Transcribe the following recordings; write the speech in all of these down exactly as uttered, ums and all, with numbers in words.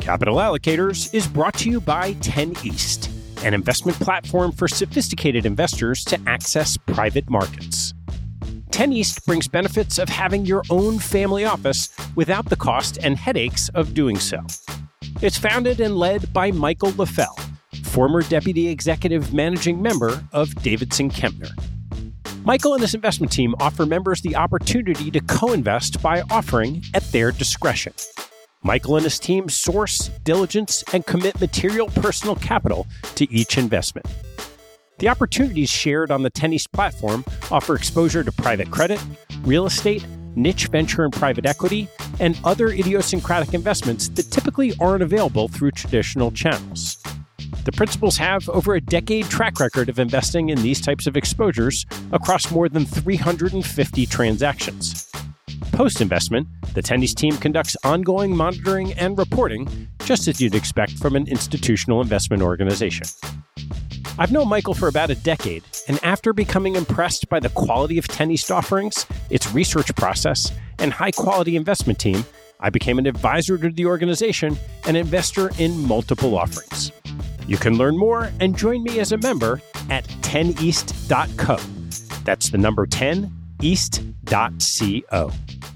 Capital Allocators is brought to you by ten East, an investment platform for sophisticated investors to access private markets. ten East brings benefits of having your own family office without the cost and headaches of doing so. It's founded and led by Michael LaFell, former Deputy Executive Managing Member of Davidson Kempner. Michael and his investment team offer members the opportunity to co-invest by offering at their discretion. Michael and his team source, diligence, and commit material personal capital to each investment. The opportunities shared on the ten East platform offer exposure to private credit, real estate, niche venture and private equity, and other idiosyncratic investments that typically aren't available through traditional channels. The principals have over a decade track record of investing in these types of exposures across more than three hundred fifty transactions. Post-investment, the ten East team conducts ongoing monitoring and reporting, just as you'd expect from an institutional investment organization. I've known Michael for about a decade, and after becoming impressed by the quality of ten East offerings, its research process, and high-quality investment team, I became an advisor to the organization and investor in multiple offerings. You can learn more and join me as a member at ten east dot co. That's the number ten east dot co.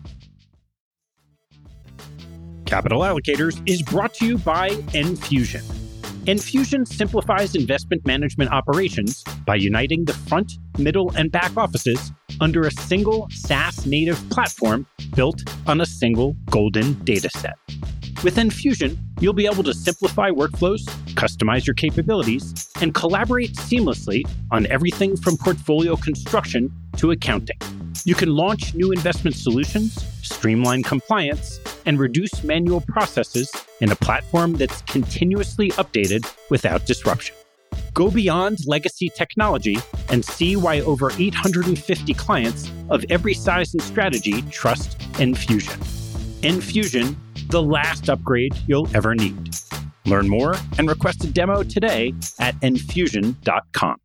Capital Allocators is brought to you by Enfusion. Enfusion simplifies investment management operations by uniting the front, middle, and back offices under a single SaaS-native platform built on a single golden data set. With Enfusion, you'll be able to simplify workflows, customize your capabilities, and collaborate seamlessly on everything from portfolio construction to accounting. You can launch new investment solutions, streamline compliance, and reduce manual processes in a platform that's continuously updated without disruption. Go beyond legacy technology and see why over eight hundred fifty clients of every size and strategy trust Enfusion. Enfusion, the last upgrade you'll ever need. Learn more and request a demo today at enfusion dot com.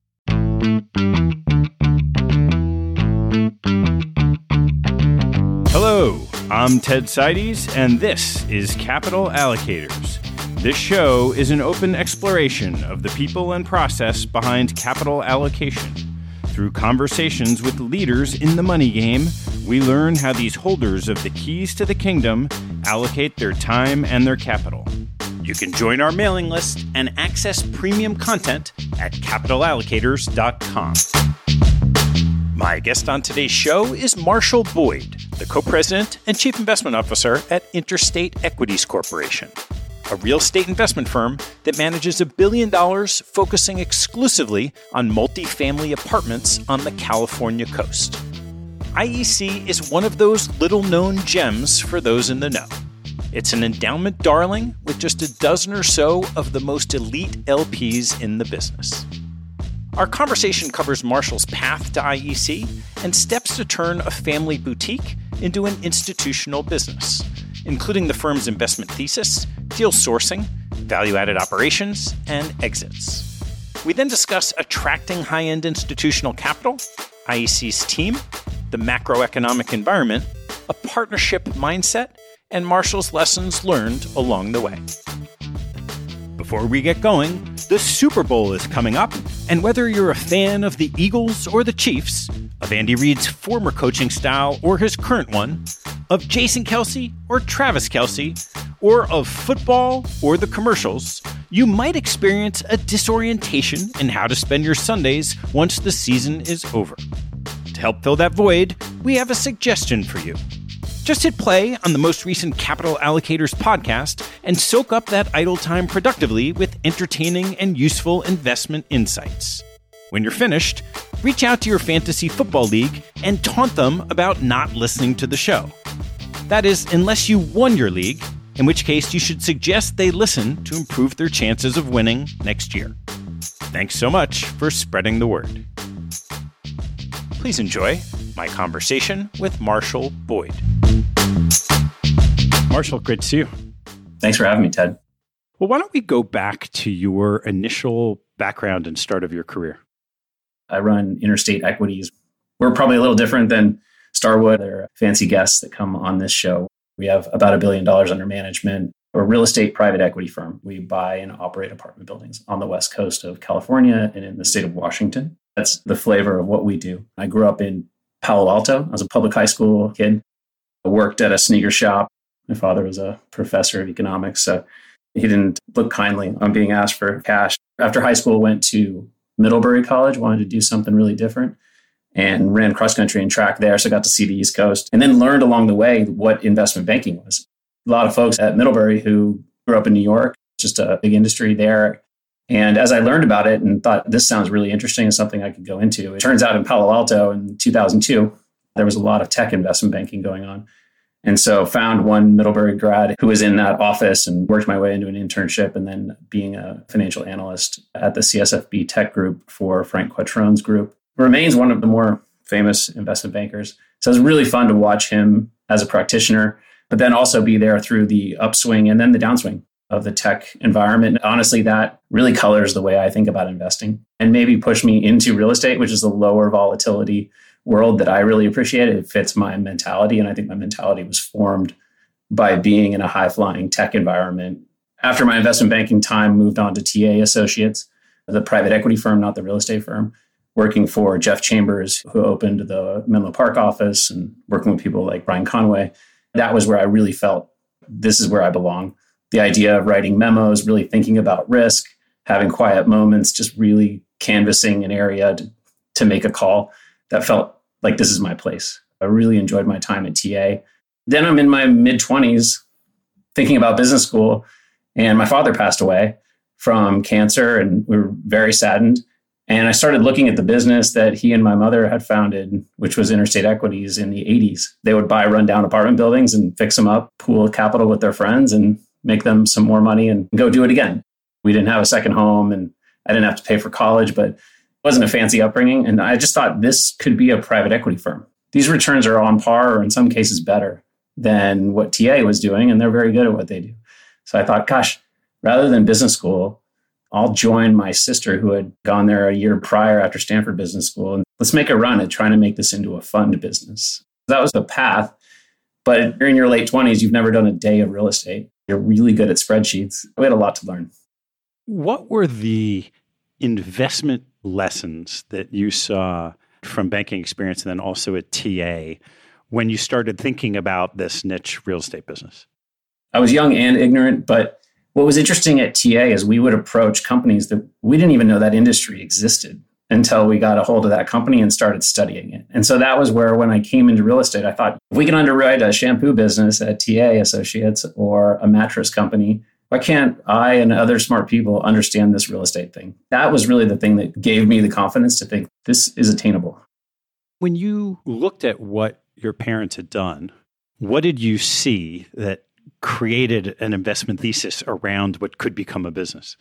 Hello, I'm Ted Seides, and this is Capital Allocators. This show is an open exploration of the people and process behind capital allocation. Through conversations with leaders in the money game, we learn how these holders of the keys to the kingdom allocate their time and their capital. You can join our mailing list and access premium content at capital allocators dot com. My guest on today's show is Marshall Boyd, the co-president and chief investment officer at Interstate Equities Corporation, a real estate investment firm that manages a billion dollars focusing exclusively on multifamily apartments on the California coast. I E C is one of those little-known gems for those in the know. It's an endowment darling with just a dozen or so of the most elite L Ps in the business. Our conversation covers Marshall's path to I E C and steps to turn a family boutique into an institutional business, including the firm's investment thesis, deal sourcing, value-added operations, and exits. We then discuss attracting high-end institutional capital, I E C's team, the macroeconomic environment, a partnership mindset, and Marshall's lessons learned along the way. Before we get going, the Super Bowl is coming up, and whether you're a fan of the Eagles or the Chiefs, of Andy Reid's former coaching style or his current one, of Jason Kelce or Travis Kelce, or of football or the commercials, you might experience a disorientation in how to spend your Sundays once the season is over. To help fill that void, we have a suggestion for you. Just hit play on the most recent Capital Allocators podcast and soak up that idle time productively with entertaining and useful investment insights. When you're finished, reach out to your fantasy football league and taunt them about not listening to the show. That is, unless you won your league, in which case you should suggest they listen to improve their chances of winning next year. Thanks so much for spreading the word. Please enjoy my conversation with Marshall Boyd. Marshall, great to see you. Thanks for having me, Ted. Well, why don't we go back to your initial background and start of your career? I run Interstate Equities. We're probably a little different than Starwood or fancy guests that come on this show. We have about a billion dollars under management. a real estate private equity firm. We buy and operate apartment buildings on the west coast of California and in the state of Washington. That's the flavor of what we do. I grew up in Palo Alto. I was a public high school kid. I worked at a sneaker shop. My father was a professor of economics, so he didn't look kindly on being asked for cash. After high school, went to Middlebury College, wanted to do something really different, and ran cross country and track there. So I got to see the East Coast and then learned along the way what investment banking was. A lot of folks at Middlebury who grew up in New York, just a big industry there. And as I learned about it and thought this sounds really interesting and something I could go into, it turns out in Palo Alto in two thousand two, there was a lot of tech investment banking going on. And so found one Middlebury grad who was in that office and worked my way into an internship and then being a financial analyst at the C S F B tech group for Frank Quattrone's group. Remains one of the more famous investment bankers. So it was really fun to watch him as a practitioner, but then also be there through the upswing and then the downswing of the tech environment. Honestly, that really colors the way I think about investing and maybe push me into real estate, which is a lower volatility world that I really appreciate. It fits my mentality. And I think my mentality was formed by being in a high-flying tech environment. After my investment banking time, moved on to T A Associates, the private equity firm, not the real estate firm, working for Jeff Chambers, who opened the Menlo Park office and working with people like Brian Conway. That was where I really felt this is where I belong. The idea of writing memos, really thinking about risk, having quiet moments, just really canvassing an area to, to make a call. That felt like this is my place. I really enjoyed my time at T A. Then I'm in my mid-twenties thinking about business school, and my father passed away from cancer, and we were very saddened. And I started looking at the business that he and my mother had founded, which was Interstate Equities in the eighties. They would buy rundown apartment buildings and fix them up, pool capital with their friends, and make them some more money and go do it again. We didn't have a second home, and I didn't have to pay for college, but it wasn't a fancy upbringing. And I just thought this could be a private equity firm. These returns are on par, or in some cases better than what T A was doing, and they're very good at what they do. So I thought, gosh, rather than business school, I'll join my sister who had gone there a year prior after Stanford Business School, and let's make a run at trying to make this into a fund business. That was the path. But you're in your late twenties, you've never done a day of real estate. You're really good at spreadsheets. We had a lot to learn. What were the investment lessons that you saw from banking experience and then also at T A when you started thinking about this niche real estate business? I was young and ignorant, but what was interesting at T A is we would approach companies that we didn't even know that industry existed until we got a hold of that company and started studying it. And so that was where, when I came into real estate, I thought, if we can underwrite a shampoo business at T A Associates or a mattress company, why can't I and other smart people understand this real estate thing? That was really the thing that gave me the confidence to think this is attainable. When you looked at what your parents had done, what did you see that created an investment thesis around what could become a business?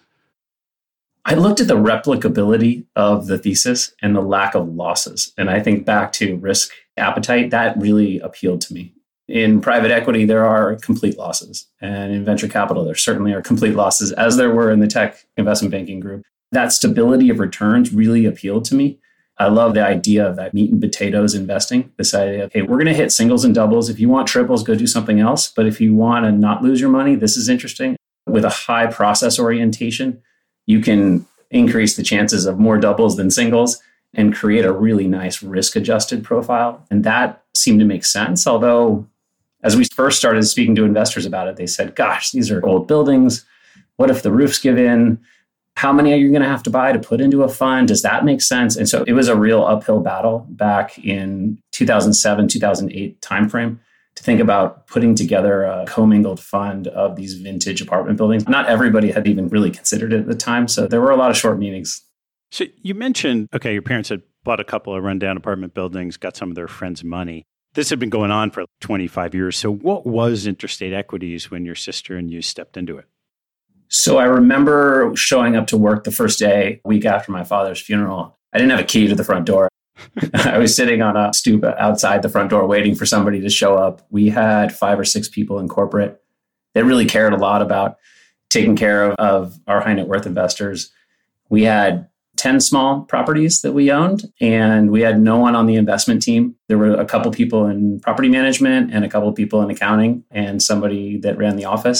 I looked at the replicability of the thesis and the lack of losses. And I think back to risk appetite, that really appealed to me. In private equity, there are complete losses. And in venture capital, there certainly are complete losses, as there were in the tech investment banking group. That stability of returns really appealed to me. I love the idea of that meat and potatoes investing. This idea of, hey, we're going to hit singles and doubles. If you want triples, go do something else. But if you want to not lose your money, this is interesting. With a high process orientation, you can increase the chances of more doubles than singles and create a really nice risk-adjusted profile. And that seemed to make sense. Although, as we first started speaking to investors about it, they said, gosh, these are old buildings. What if the roofs give in? How many are you going to have to buy to put into a fund? Does that make sense? And so it was a real uphill battle back in two thousand seven, two thousand eight timeframe to think about putting together a commingled fund of these vintage apartment buildings. Not everybody had even really considered it at the time. So there were a lot of short meetings. So you mentioned, okay, your parents had bought a couple of rundown apartment buildings, got some of their friends' money. This had been going on for twenty-five years. So what was Interstate Equities when your sister and you stepped into it? So I remember showing up to work the first day, a week after my father's funeral. I didn't have a key to the front door. I was sitting on a stoop outside the front door waiting for somebody to show up. We had five or six people in corporate that really cared a lot about taking care of, of our high net worth investors. We had ten small properties that we owned, and we had no one on the investment team. There were a couple people in property management and a couple people in accounting and somebody that ran the office.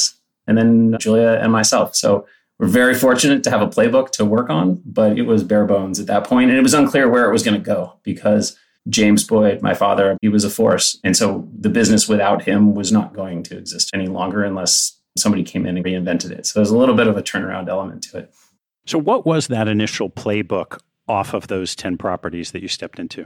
and then Julia and myself. So we're very fortunate to have a playbook to work on, but it was bare bones at that point. And it was unclear where it was going to go because James Boyd, my father, he was a force. And so the business without him was not going to exist any longer unless somebody came in and reinvented it. So there's a little bit of a turnaround element to it. So what was that initial playbook off of those ten properties that you stepped into?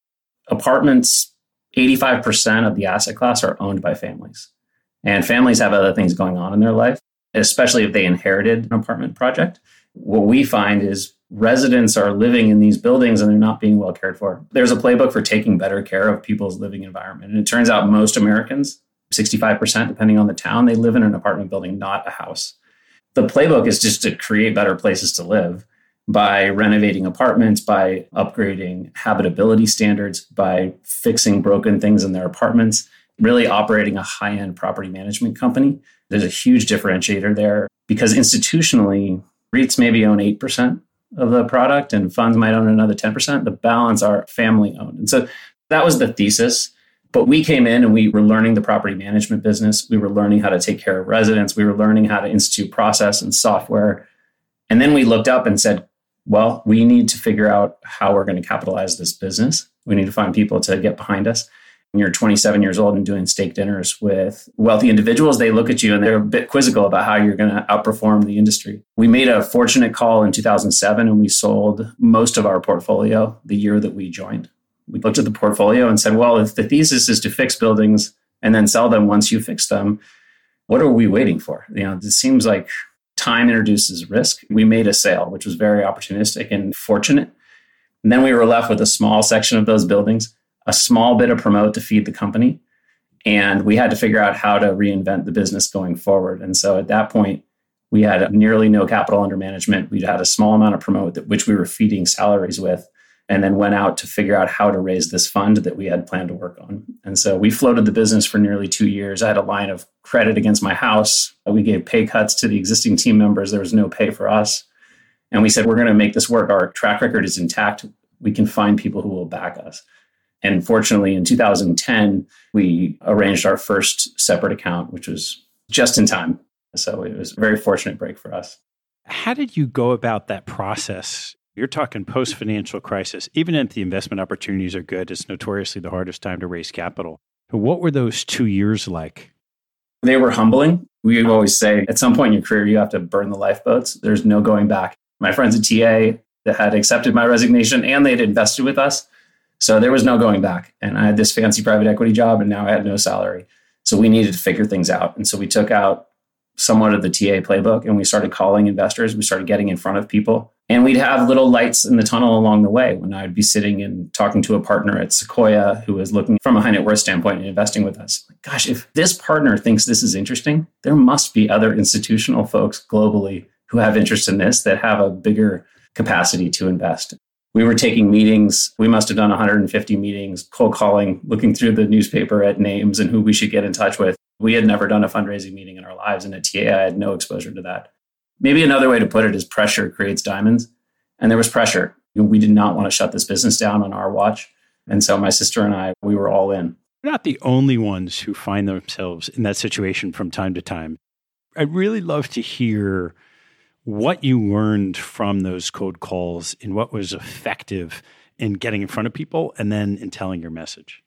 Apartments, eighty-five percent of the asset class are owned by families. And families have other things going on in their life, especially if they inherited an apartment project. What we find is residents are living in these buildings and they're not being well cared for. There's a playbook for taking better care of people's living environment. And it turns out most Americans, sixty-five percent, depending on the town, they live in an apartment building, not a house. The playbook is just to create better places to live by renovating apartments, by upgrading habitability standards, by fixing broken things in their apartments, really operating a high-end property management company. There's a huge differentiator there because institutionally, REITs maybe own eight percent of the product and funds might own another ten percent. The balance are family owned. And so that was the thesis. But we came in and we were learning the property management business. We were learning how to take care of residents. We were learning how to institute process and software. And then we looked up and said, well, we need to figure out how we're going to capitalize this business. We need to find people to get behind us. When you're twenty-seven years old and doing steak dinners with wealthy individuals, they look at you and they're a bit quizzical about how you're going to outperform the industry. We made a fortunate call in two thousand seven and we sold most of our portfolio the year that we joined. We looked at the portfolio and said, well, if the thesis is to fix buildings and then sell them once you fix them, what are we waiting for? You know, it seems like time introduces risk. We made a sale, which was very opportunistic and fortunate. And then we were left with a small section of those buildings, a small bit of promote to feed the company. And we had to figure out how to reinvent the business going forward. And so at that point, we had nearly no capital under management. We'd had a small amount of promote, that, which we were feeding salaries with, and then went out to figure out how to raise this fund that we had planned to work on. And so we floated the business for nearly two years. I had a line of credit against my house. We gave pay cuts to the existing team members. There was no pay for us. And we said, we're going to make this work. Our track record is intact. We can find people who will back us. And fortunately, in two thousand ten, we arranged our first separate account, which was just in time. So it was a very fortunate break for us. How did you go about that process? You're talking post-financial crisis. Even if the investment opportunities are good, it's notoriously the hardest time to raise capital. What were those two years like? They were humbling. We always say, at some point in your career, you have to burn the lifeboats. There's no going back. My friends at T A that had accepted my resignation and they'd invested with us. So there was no going back. And I had this fancy private equity job and now I had no salary. So we needed to figure things out. And so we took out somewhat of the T A playbook and we started calling investors. We started getting in front of people. And we'd have little lights in the tunnel along the way when I'd be sitting and talking to a partner at Sequoia who was looking from a high net worth standpoint and investing with us. Like, gosh, if this partner thinks this is interesting, there must be other institutional folks globally who have interest in this that have a bigger capacity to invest. We were taking meetings. We must have done one hundred fifty meetings, cold calling, looking through the newspaper at names and who we should get in touch with. We had never done a fundraising meeting in our lives. And at T A, I had no exposure to that. Maybe another way to put it is pressure creates diamonds. And there was pressure. We did not want to shut this business down on our watch. And so my sister and I, we were all in. You're not the only ones who find themselves in that situation from time to time. I'd really love to hear what you learned from those cold calls and what was effective in getting in front of people and then in telling your message.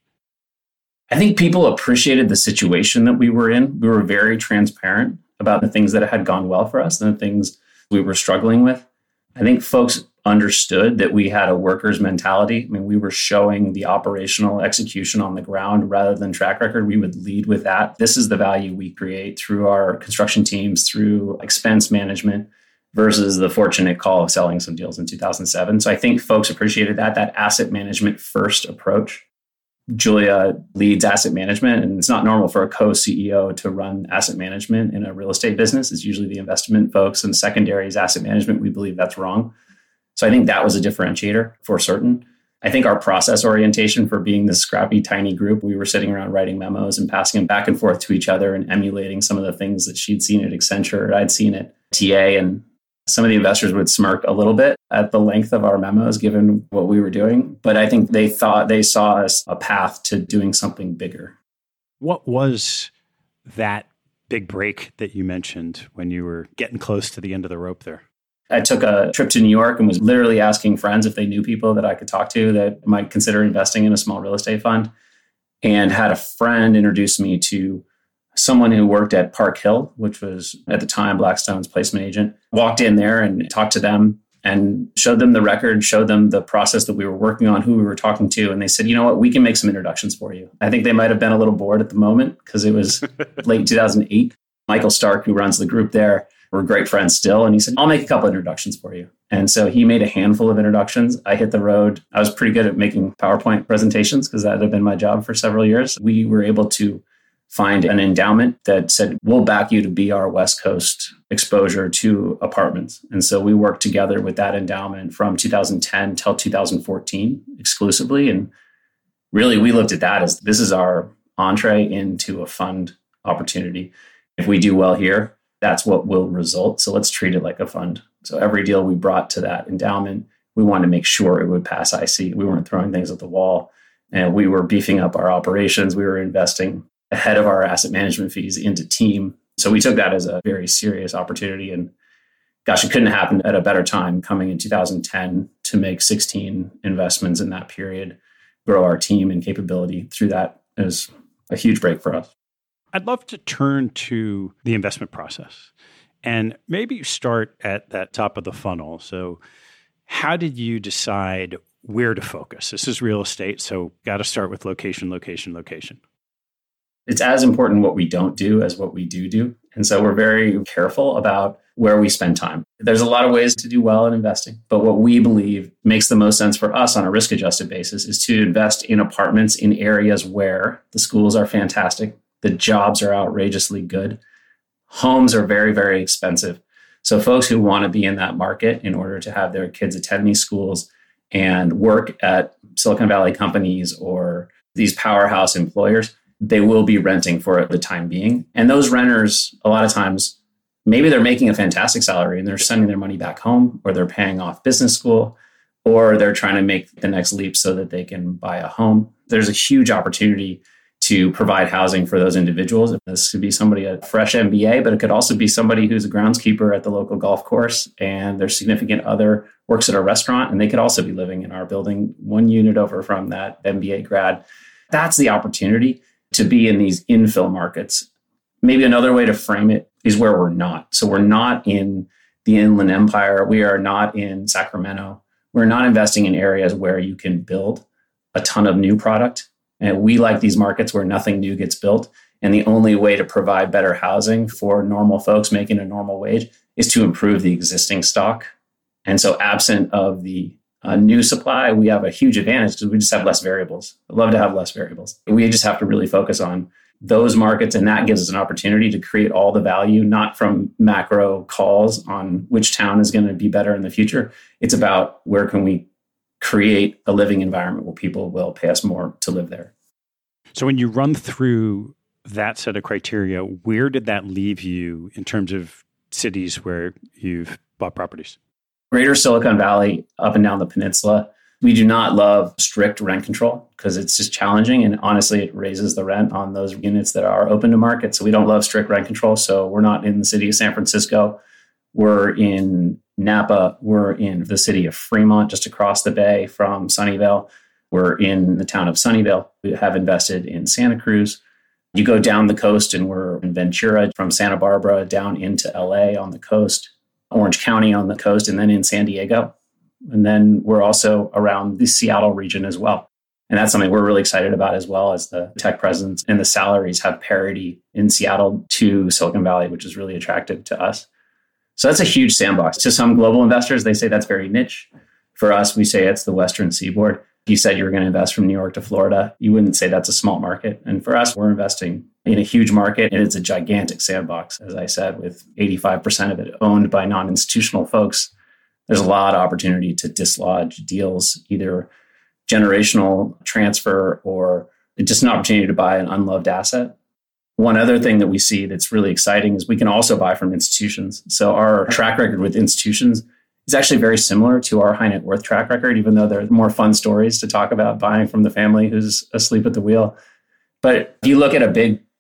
I think people appreciated the situation that we were in. We were very transparent about the things that had gone well for us and the things we were struggling with. I think folks understood that we had a worker's mentality. I mean, we were showing the operational execution on the ground rather than track record. We would lead with that. This is the value we create through our construction teams, through expense management, versus the fortunate call of selling some deals in two thousand seven. So I think folks appreciated that, that asset management first approach. Julia leads asset management, and it's not normal for a co-C E O to run asset management in a real estate business. It's usually the investment folks and secondaries asset management. We believe that's wrong. So I think that was a differentiator for certain. I think our process orientation for being this scrappy, tiny group, we were sitting around writing memos and passing them back and forth to each other and emulating some of the things that she'd seen at Accenture, I'd seen at T A, and some of the investors would smirk a little bit at the length of our memos, given what we were doing. But I think they thought they saw us a path to doing something bigger. What was that big break that you mentioned when you were getting close to the end of the rope there? I took a trip to New York and was literally asking friends if they knew people that I could talk to that might consider investing in a small real estate fund, and had a friend introduce me to someone who worked at Park Hill, which was at the time Blackstone's placement agent. Walked in there and talked to them and showed them the record, showed them the process that we were working on, who we were talking to. And they said, you know what, we can make some introductions for you. I think they might have been a little bored at the moment because it was late two thousand eight. Michael Stark, who runs the group there, we're great friends still. And he said, I'll make a couple of introductions for you. And so he made a handful of introductions. I hit the road. I was pretty good at making PowerPoint presentations because that had been my job for several years. We were able to find an endowment that said, we'll back you to be our West Coast exposure to apartments. And so we worked together with that endowment from two thousand ten till two thousand fourteen exclusively. And really, we looked at that as this is our entree into a fund opportunity. If we do well here, that's what will result. So let's treat it like a fund. So every deal we brought to that endowment, we wanted to make sure it would pass I C. We weren't throwing things at the wall. And we were beefing up our operations. We were investing ahead of our asset management fees into team. So we took that as a very serious opportunity. And gosh, it couldn't happen at a better time coming in two thousand ten to make sixteen investments in that period, grow our team and capability through that. It was a huge break for us. I'd love to turn to the investment process and maybe start at that top of the funnel. So how did you decide where to focus? This is real estate, so got to start with location, location, location. It's as important what we don't do as what we do do. And so we're very careful about where we spend time. There's a lot of ways to do well in investing, but what we believe makes the most sense for us on a risk-adjusted basis is to invest in apartments in areas where the schools are fantastic, the jobs are outrageously good, homes are very, very expensive. So folks who want to be in that market in order to have their kids attend these schools and work at Silicon Valley companies or these powerhouse employers, they will be renting for the time being. And those renters, a lot of times, maybe they're making a fantastic salary and they're sending their money back home, or they're paying off business school, or they're trying to make the next leap so that they can buy a home. There's a huge opportunity to provide housing for those individuals. This could be somebody a fresh M B A, but it could also be somebody who's a groundskeeper at the local golf course and their significant other works at a restaurant, and they could also be living in our building one unit over from that M B A grad. That's the opportunity to be in these infill markets. Maybe another way to frame it is where we're not. So we're not in the Inland Empire. We are not in Sacramento. We're not investing in areas where you can build a ton of new product. And we like these markets where nothing new gets built. And the only way to provide better housing for normal folks making a normal wage is to improve the existing stock. And so absent of the uh, new supply, we have a huge advantage because we just have less variables. I'd love to have less variables. We just have to really focus on those markets. And that gives us an opportunity to create all the value, not from macro calls on which town is going to be better in the future. It's about where can we create a living environment where people will pay us more to live there. So when you run through that set of criteria, where did that leave you in terms of cities where you've bought properties? Greater Silicon Valley, up and down the peninsula. We do not love strict rent control because it's just challenging. And honestly, it raises the rent on those units that are open to market. So we don't love strict rent control. So we're not in the city of San Francisco. We're in Napa. We're in the city of Fremont, just across the bay from Sunnyvale. We're in the town of Sunnyvale. We have invested in Santa Cruz. You go down the coast and we're in Ventura, from Santa Barbara down into L A on the coast, Orange County on the coast, and then in San Diego. And then we're also around the Seattle region as well. And that's something we're really excited about as well, as the tech presence and the salaries have parity in Seattle to Silicon Valley, which is really attractive to us. So that's a huge sandbox. To some global investors, they say that's very niche. For us, we say it's the Western Seaboard. If you said you were going to invest from New York to Florida, you wouldn't say that's a small market. And for us, we're investing in a huge market. And it's a gigantic sandbox, as I said, with eighty-five percent of it owned by non-institutional folks. There's a lot of opportunity to dislodge deals, either generational transfer or just an opportunity to buy an unloved asset. One other thing that we see that's really exciting is we can also buy from institutions. So our track record with institutions is actually very similar to our high net worth track record, even though there are more fun stories to talk about buying from the family who's asleep at the wheel. But if you look at a big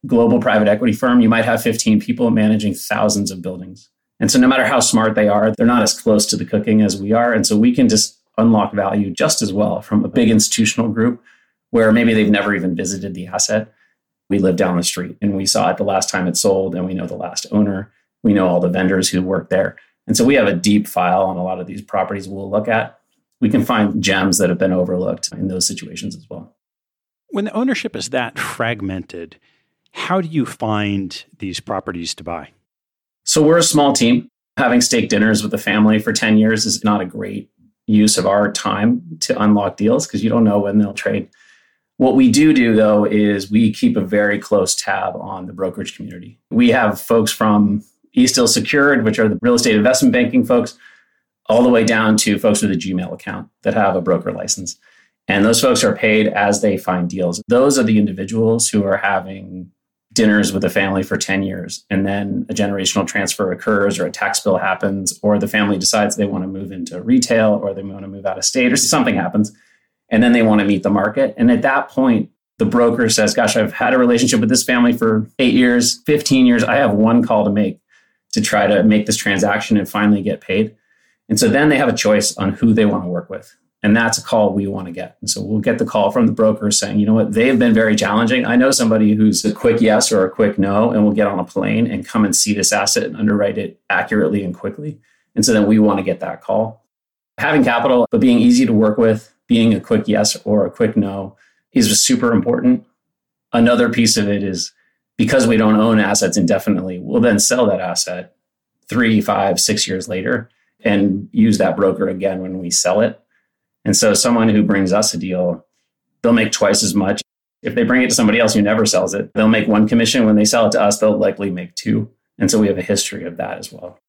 global private equity firm, you might have fifteen people managing thousands of buildings. And so no matter how smart they are, they're not as close to the cooking as we are. And so we can just unlock value just as well from a big institutional group where maybe they've never even visited the asset. We live down the street and we saw it the last time it sold, and we know the last owner. We know all the vendors who work there. And so we have a deep file on a lot of these properties we'll look at. We can find gems that have been overlooked in those situations as well. When the ownership is that fragmented, how do you find these properties to buy? So we're a small team. Having steak dinners with the family for ten years is not a great use of our time to unlock deals because you don't know when they'll trade. What we do do, though, is we keep a very close tab on the brokerage community. We have folks from Eastdil Secured, which are the real estate investment banking folks, all the way down to folks with a Gmail account that have a broker license. And those folks are paid as they find deals. Those are the individuals who are having dinners with the family for ten years. And then a generational transfer occurs or a tax bill happens, or the family decides they want to move into retail or they want to move out of state or something happens. And then they want to meet the market. And at that point, the broker says, gosh, I've had a relationship with this family for eight years, fifteen years. I have one call to make to try to make this transaction and finally get paid. And so then they have a choice on who they want to work with. And that's a call we want to get. And so we'll get the call from the broker saying, you know what, they've been very challenging. I know somebody who's a quick yes or a quick no, and we'll get on a plane and come and see this asset and underwrite it accurately and quickly. And so then we want to get that call. Having capital, but being easy to work with, being a quick yes or a quick no is super important. Another piece of it is because we don't own assets indefinitely, we'll then sell that asset three, five, six years later and use that broker again when we sell it. And so someone who brings us a deal, they'll make twice as much. If they bring it to somebody else who never sells it, they'll make one commission. When they sell it to us, they'll likely make two. And so we have a history of that as well.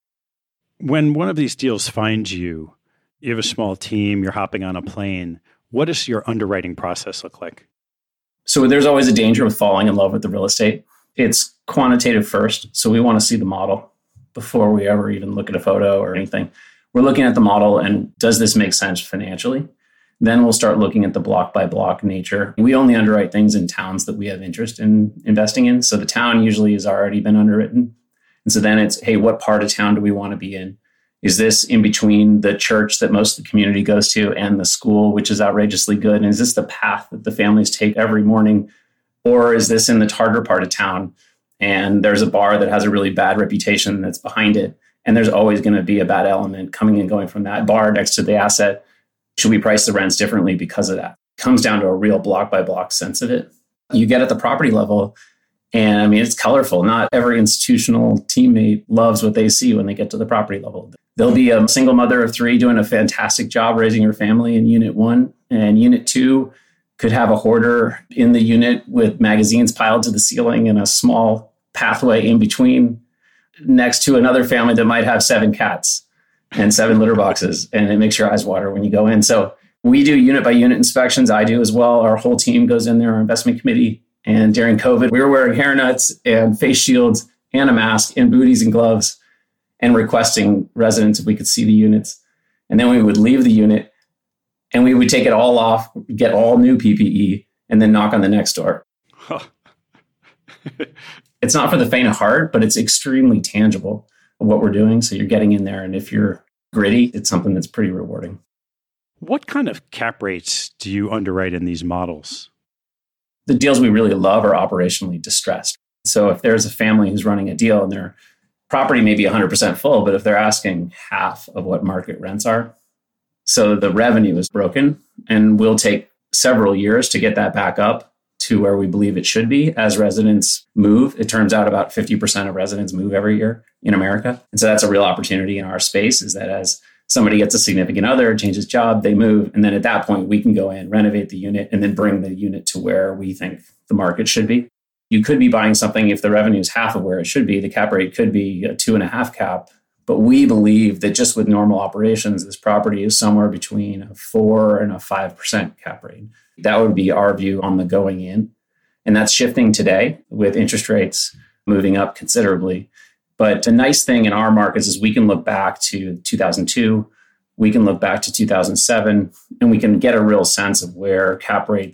When one of these deals finds you, you have a small team, you're hopping on a plane. What does your underwriting process look like? So there's always a danger with falling in love with the real estate. It's quantitative first. So we want to see the model before we ever even look at a photo or anything. We're looking at the model and does this make sense financially? Then we'll start looking at the block by block nature. We only underwrite things in towns that we have interest in investing in. So the town usually has already been underwritten. And so then it's, hey, what part of town do we want to be in? Is this in between the church that most of the community goes to and the school, which is outrageously good? And is this the path that the families take every morning? Or is this in the harder part of town and there's a bar that has a really bad reputation that's behind it? And there's always going to be a bad element coming and going from that bar next to the asset. Should we price the rents differently because of that? It comes down to a real block by block sense of it. You get at the property level, and I mean, it's colorful. Not every institutional teammate loves what they see when they get to the property level. There'll be a single mother of three doing a fantastic job raising her family in unit one, and unit two could have a hoarder in the unit with magazines piled to the ceiling and a small pathway in between next to another family that might have seven cats and seven litter boxes, and it makes your eyes water when you go in. So we do unit by unit inspections. I do as well. Our whole team goes in there, our investment committee. And during COVID, we were wearing hairnets and face shields and a mask and booties and gloves and requesting residents if we could see the units. And then we would leave the unit and we would take it all off, get all new P P E, and then knock on the next door. Huh. It's not for the faint of heart, but it's extremely tangible what we're doing. So you're getting in there. And if you're gritty, it's something that's pretty rewarding. What kind of cap rates do you underwrite in these models? The deals we really love are operationally distressed. So if there's a family who's running a deal and their property may be one hundred percent full, but if they're asking half of what market rents are, so the revenue is broken, and we'll take several years to get that back up to where we believe it should be as residents move. It turns out about fifty percent of residents move every year in America. And so that's a real opportunity in our space, is that as somebody gets a significant other, changes job, they move. And then at that point, we can go in, renovate the unit, and then bring the unit to where we think the market should be. You could be buying something if the revenue is half of where it should be. The cap rate could be a two and a half cap. But we believe that just with normal operations, this property is somewhere between a four and a five percent cap rate. That would be our view on the going in. And that's shifting today with interest rates moving up considerably. But the nice thing in our markets is we can look back to two thousand two, we can look back to two thousand seven, and we can get a real sense of where cap rates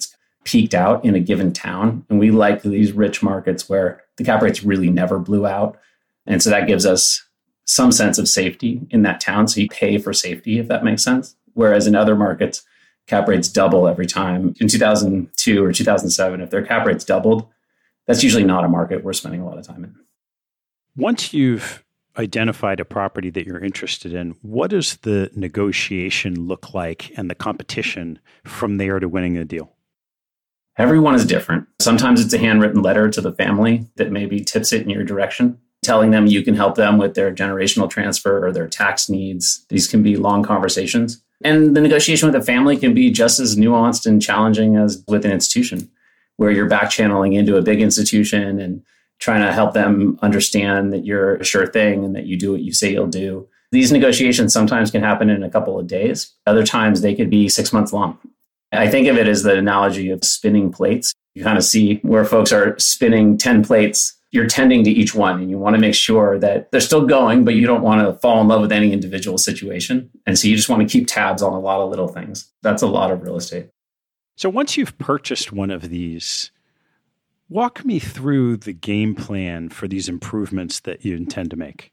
peaked out in a given town. And we like these rich markets where the cap rates really never blew out. And so that gives us some sense of safety in that town. So you pay for safety, if that makes sense. Whereas in other markets, cap rates double every time. In two thousand two or two thousand seven, if their cap rates doubled, that's usually not a market we're spending a lot of time in. Once you've identified a property that you're interested in, what does the negotiation look like and the competition from there to winning a deal? Everyone is different. Sometimes it's a handwritten letter to the family that maybe tips it in your direction, telling them you can help them with their generational transfer or their tax needs. These can be long conversations. And the negotiation with a family can be just as nuanced and challenging as with an institution, where you're back channeling into a big institution and trying to help them understand that you're a sure thing and that you do what you say you'll do. These negotiations sometimes can happen in a couple of days. Other times they could be six months long. I think of it as the analogy of spinning plates. You kind of see where folks are spinning ten plates. You're tending to each one and you want to make sure that they're still going, but you don't want to fall in love with any individual situation. And so you just want to keep tabs on a lot of little things. That's a lot of real estate. So once you've purchased one of these, walk me through the game plan for these improvements that you intend to make.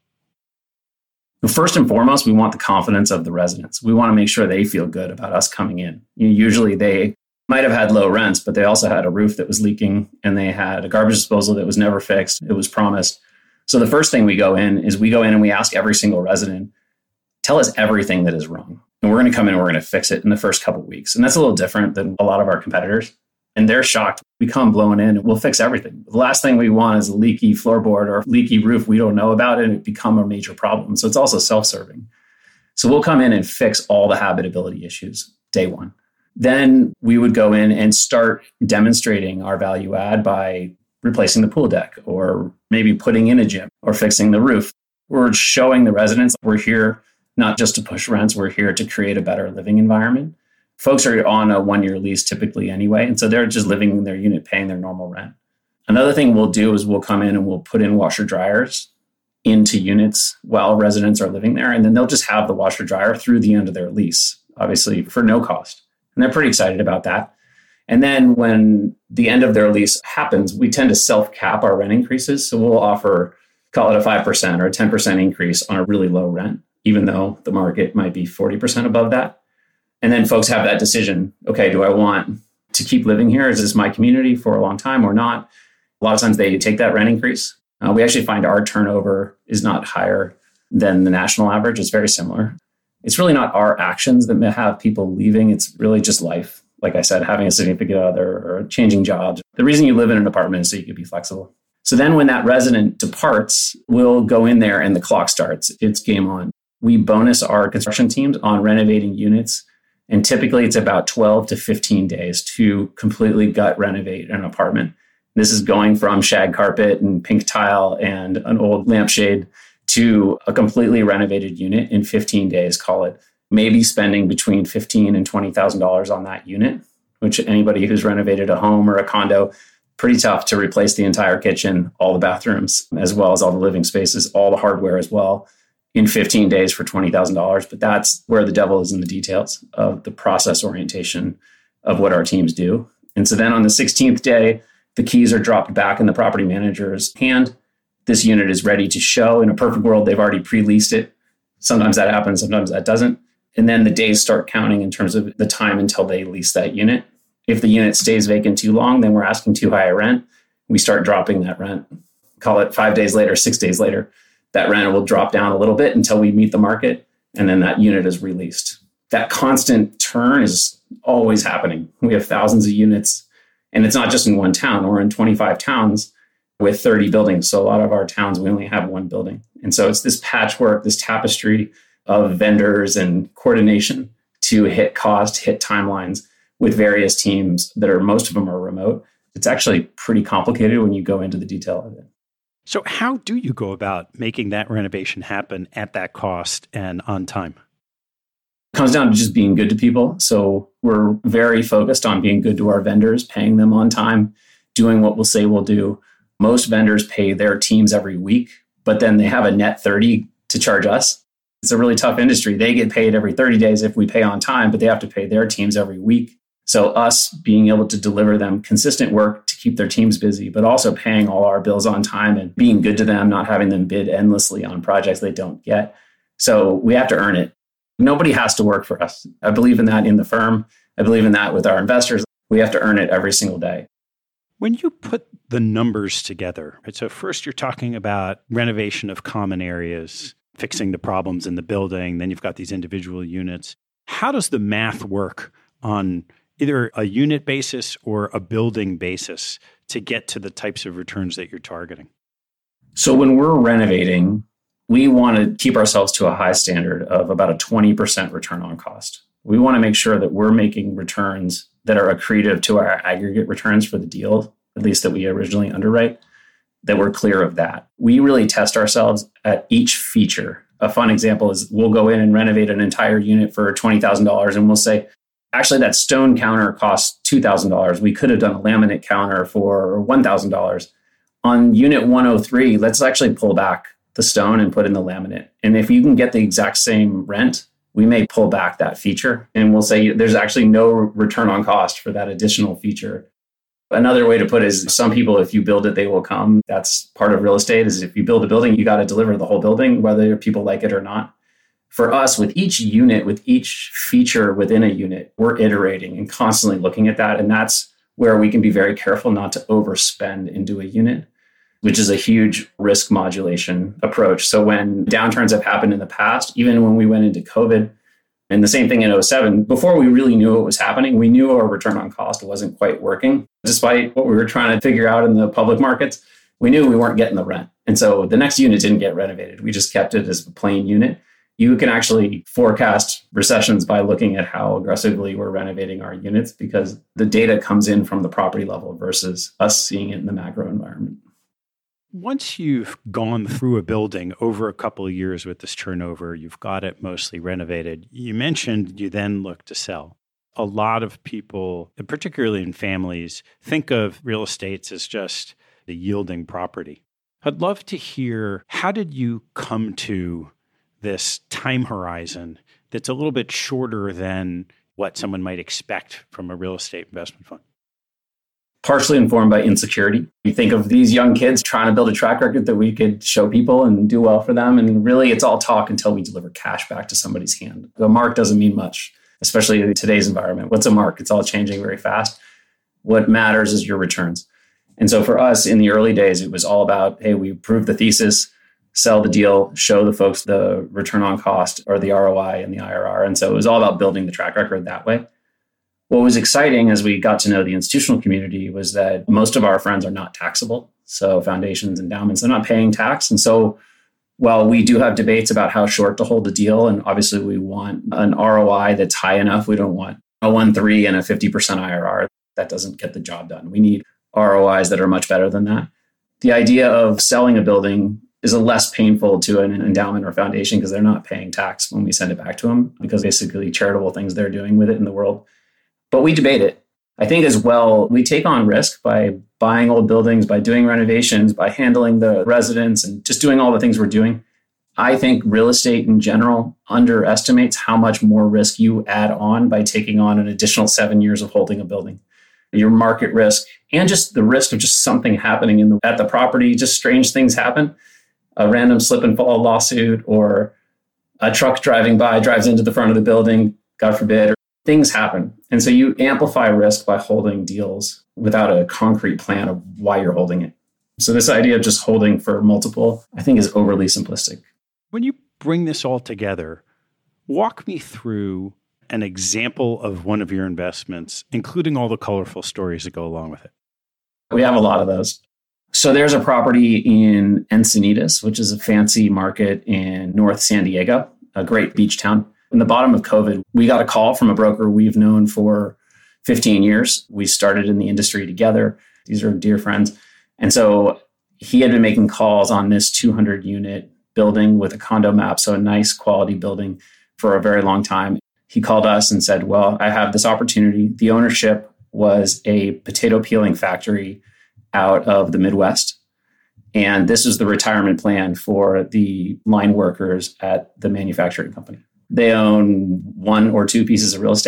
First and foremost, we want the confidence of the residents. We want to make sure they feel good about us coming in. Usually they might have had low rents, but they also had a roof that was leaking and they had a garbage disposal that was never fixed. It was promised. So the first thing we go in is we go in and we ask every single resident, tell us everything that is wrong. And we're going to come in and we're going to fix it in the first couple of weeks. And that's a little different than a lot of our competitors. And they're shocked. We come blowing in and we'll fix everything. The last thing we want is a leaky floorboard or leaky roof we don't know about and it become a major problem. So it's also self-serving. So we'll come in and fix all the habitability issues day one. Then we would go in and start demonstrating our value add by replacing the pool deck or maybe putting in a gym or fixing the roof. We're showing the residents we're here not just to push rents, we're here to create a better living environment. Folks are on a one-year lease typically anyway, and so they're just living in their unit, paying their normal rent. Another thing we'll do is we'll come in and we'll put in washer dryers into units while residents are living there, and then they'll just have the washer dryer through the end of their lease, obviously for no cost. And they're pretty excited about that. And then when the end of their lease happens, we tend to self-cap our rent increases. So we'll offer, call it a five percent or a ten percent increase on a really low rent, even though the market might be forty percent above that. And then folks have that decision, okay, do I want to keep living here? Is this my community for a long time or not? A lot of times they take that rent increase. Uh, we actually find our turnover is not higher than the national average. It's very similar. It's really not our actions that may have people leaving. It's really just life. Like I said, having a significant other or changing jobs. The reason you live in an apartment is so you can be flexible. So then when that resident departs, we'll go in there and the clock starts. It's game on. We bonus our construction teams on renovating units. And typically it's about twelve to fifteen days to completely gut renovate an apartment. This is going from shag carpet and pink tile and an old lampshade to a completely renovated unit in fifteen days, call it. Maybe spending between fifteen thousand dollars and twenty thousand dollars on that unit, which anybody who's renovated a home or a condo, pretty tough to replace the entire kitchen, all the bathrooms, as well as all the living spaces, all the hardware as well, in fifteen days for twenty thousand dollars. But that's where the devil is in the details of the process orientation of what our teams do. And so then on the sixteenth day, the keys are dropped back in the property manager's hand. This unit is ready to show. In a perfect world, they've already pre-leased it. Sometimes that happens, sometimes that doesn't. And then the days start counting in terms of the time until they lease that unit. If the unit stays vacant too long, then we're asking too high a rent. We start dropping that rent. Call it five days later, six days later. That rent will drop down a little bit until we meet the market, and then that unit is released. That constant turn is always happening. We have thousands of units, and it's not just in one town. We're in twenty-five towns with thirty buildings. So a lot of our towns, we only have one building. And so it's this patchwork, this tapestry of vendors and coordination to hit cost, hit timelines with various teams that are, most of them are remote. It's actually pretty complicated when you go into the detail of it. So how do you go about making that renovation happen at that cost and on time? It comes down to just being good to people. So we're very focused on being good to our vendors, paying them on time, doing what we'll say we'll do. Most vendors pay their teams every week, but then they have a net thirty to charge us. It's a really tough industry. They get paid every thirty days if we pay on time, but they have to pay their teams every week. So us being able to deliver them consistent work to keep their teams busy, but also paying all our bills on time and being good to them, not having them bid endlessly on projects they don't get. So we have to earn it. Nobody has to work for us. I believe in that in the firm. I believe in that with our investors. We have to earn it every single day. When you put the numbers together, right, so first you're talking about renovation of common areas, fixing the problems in the building, then you've got these individual units. How does the math work on either a unit basis or a building basis to get to the types of returns that you're targeting? So when we're renovating, we want to keep ourselves to a high standard of about a twenty percent return on cost. We want to make sure that we're making returns that are accretive to our aggregate returns for the deal, at least that we originally underwrite, that we're clear of that. We really test ourselves at each feature. A fun example is we'll go in and renovate an entire unit for twenty thousand dollars and we'll say, actually, that stone counter costs two thousand dollars. We could have done a laminate counter for one thousand dollars. On unit one oh three, let's actually pull back the stone and put in the laminate. And if you can get the exact same rent, we may pull back that feature and we'll say there's actually no return on cost for that additional feature. Another way to put it is some people, if you build it, they will come. That's part of real estate is if you build a building, you got to deliver the whole building, whether people like it or not. For us, with each unit, with each feature within a unit, we're iterating and constantly looking at that. And that's where we can be very careful not to overspend into a unit, which is a huge risk modulation approach. So when downturns have happened in the past, even when we went into COVID, and the same thing in oh seven, before we really knew what was happening, we knew our return on cost wasn't quite working. Despite what we were trying to figure out in the public markets, we knew we weren't getting the rent. And so the next unit didn't get renovated. We just kept it as a plain unit. You can actually forecast recessions by looking at how aggressively we're renovating our units because the data comes in from the property level versus us seeing it in the macro environment. Once you've gone through a building over a couple of years with this turnover, you've got it mostly renovated. You mentioned you then look to sell. A lot of people, particularly in families, think of real estate as just the yielding property. I'd love to hear, how did you come to this time horizon that's a little bit shorter than what someone might expect from a real estate investment fund? Partially informed by insecurity. You think of these young kids trying to build a track record that we could show people and do well for them. And really, it's all talk until we deliver cash back to somebody's hand. A mark doesn't mean much, especially in today's environment. What's a mark? It's all changing very fast. What matters is your returns. And so for us in the early days, it was all about, hey, we proved the thesis, sell the deal, show the folks the return on cost or the R O I and the I R R. And so it was all about building the track record that way. What was exciting as we got to know the institutional community was that most of our friends are not taxable. So foundations, endowments, they're not paying tax. And so while we do have debates about how short to hold the deal, and obviously we want an R O I that's high enough, we don't want a one point three and a fifty percent I R R. That doesn't get the job done. We need R O Is that are much better than that. The idea of selling a building is a less painful to an endowment or foundation because they're not paying tax when we send it back to them because basically charitable things they're doing with it in the world. But we debate it. I think as well, we take on risk by buying old buildings, by doing renovations, by handling the residents and just doing all the things we're doing. I think real estate in general underestimates how much more risk you add on by taking on an additional seven years of holding a building. Your market risk and just the risk of just something happening in the, at the property, just strange things happen. A random slip and fall lawsuit or a truck driving by drives into the front of the building, God forbid, or things happen. And so you amplify risk by holding deals without a concrete plan of why you're holding it. So this idea of just holding for multiple, I think is overly simplistic. When you bring this all together, walk me through an example of one of your investments, including all the colorful stories that go along with it. We have a lot of those. So there's a property in Encinitas, which is a fancy market in North San Diego, a great beach town. In the bottom of COVID, we got a call from a broker we've known for fifteen years. We started in the industry together. These are dear friends. And so he had been making calls on this two hundred unit building with a condo map, so a nice quality building for a very long time. He called us and said, well, I have this opportunity. The ownership was a potato peeling factory out of the Midwest. And this is the retirement plan for the line workers at the manufacturing company. They own one or two pieces of real estate.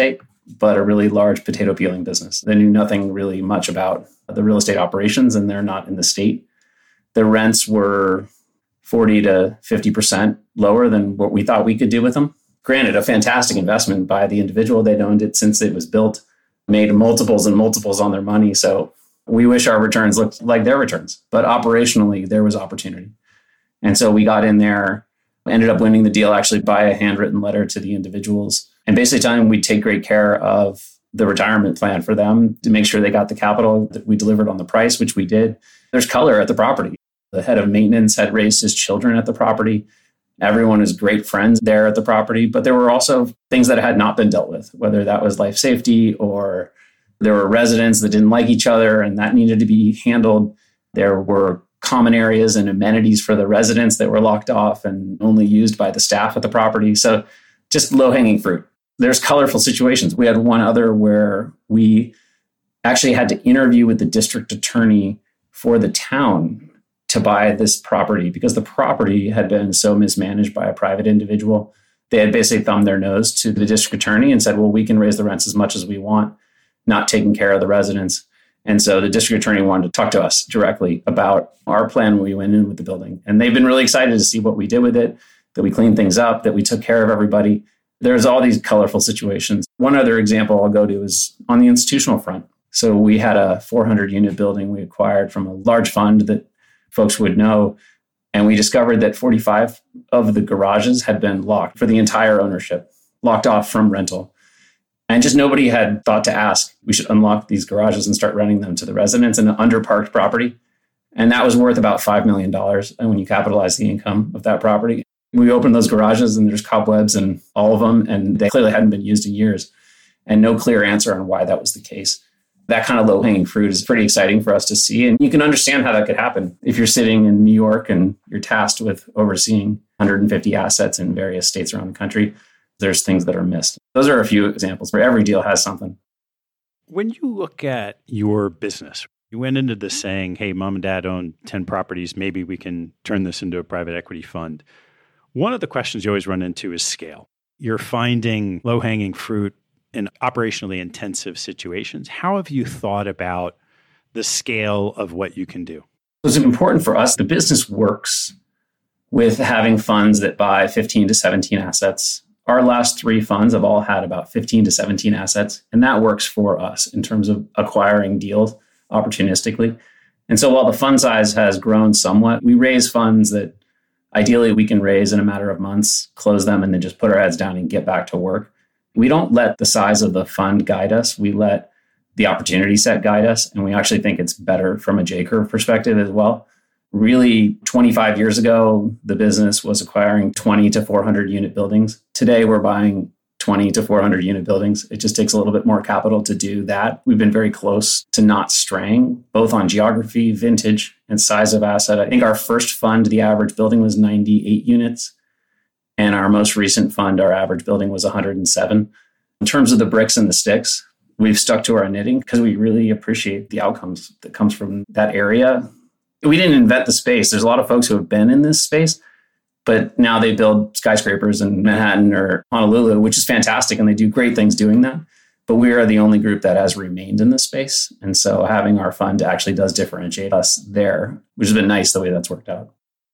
but a really large potato peeling business. They knew nothing really much about the real estate operations, and they're not in the state. The rents were forty to fifty percent lower than what we thought we could do with them. Granted, a fantastic investment by the individual. They'd owned it since it was built, made multiples and multiples on their money. So we wish our returns looked like their returns, but operationally, there was opportunity. And so we got in there, ended up winning the deal actually by a handwritten letter to the individuals, and basically telling them we'd take great care of the retirement plan for them to make sure they got the capital, that we delivered on the price, which we did. There's color at the property. The head of maintenance had raised his children at the property. Everyone is great friends there at the property, but there were also things that had not been dealt with, whether that was life safety or there were residents that didn't like each other and that needed to be handled. There were common areas and amenities for the residents that were locked off and only used by the staff at the property. So just low-hanging fruit. There's colorful situations. We had one other where we actually had to interview with the district attorney for the town to buy this property because the property had been so mismanaged by a private individual. They had basically thumbed their nose to the district attorney and said, well, we can raise the rents as much as we want, not taking care of the residents. And so the district attorney wanted to talk to us directly about our plan when we went in with the building. And they've been really excited to see what we did with it, that we cleaned things up, that we took care of everybody. There's all these colorful situations. One other example I'll go to is on the institutional front. So we had a four hundred unit building we acquired from a large fund that folks would know. And we discovered that forty-five of the garages had been locked for the entire ownership, locked off from rental. And just nobody had thought to ask, we should unlock these garages and start renting them to the residents in an underparked property. And that was worth about five million dollars. And when you capitalize the income of that property, we opened those garages and there's cobwebs in all of them. And they clearly hadn't been used in years. And no clear answer on why that was the case. That kind of low-hanging fruit is pretty exciting for us to see. And you can understand how that could happen. If you're sitting in New York and you're tasked with overseeing one hundred fifty assets in various states around the country, there's things that are missed. Those are a few examples where every deal has something. When you look at your business, you went into this saying, hey, mom and dad own ten properties. Maybe we can turn this into a private equity fund. One of the questions you always run into is scale. You're finding low-hanging fruit in operationally intensive situations. How have you thought about the scale of what you can do? It's important for us. The business works with having funds that buy fifteen to seventeen assets. Our last three funds have all had about fifteen to seventeen assets, and that works for us in terms of acquiring deals opportunistically. And so while the fund size has grown somewhat, we raise funds that ideally we can raise in a matter of months, close them, and then just put our heads down and get back to work. We don't let the size of the fund guide us. We let the opportunity set guide us. And we actually think it's better from a J-curve perspective as well. Really, twenty-five years ago, the business was acquiring twenty to four hundred unit buildings. Today, we're buying twenty to four hundred unit buildings. It just takes a little bit more capital to do that. We've been very close to not straying, both on geography, vintage, and size of asset. I think our first fund, the average building was ninety-eight units. And our most recent fund, our average building was one hundred seven. In terms of the bricks and the sticks, we've stuck to our knitting because we really appreciate the outcomes that comes from that area. We didn't invent the space. There's a lot of folks who have been in this space, but now they build skyscrapers in Manhattan or Honolulu, which is fantastic, and they do great things doing that. But we are the only group that has remained in this space. And so having our fund actually does differentiate us there, which has been nice the way that's worked out.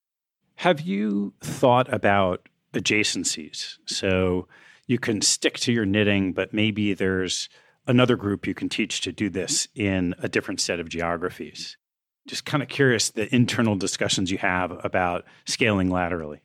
Have you thought about adjacencies? So you can stick to your knitting, but maybe there's another group you can teach to do this in a different set of geographies. Just kind of curious the internal discussions you have about scaling laterally.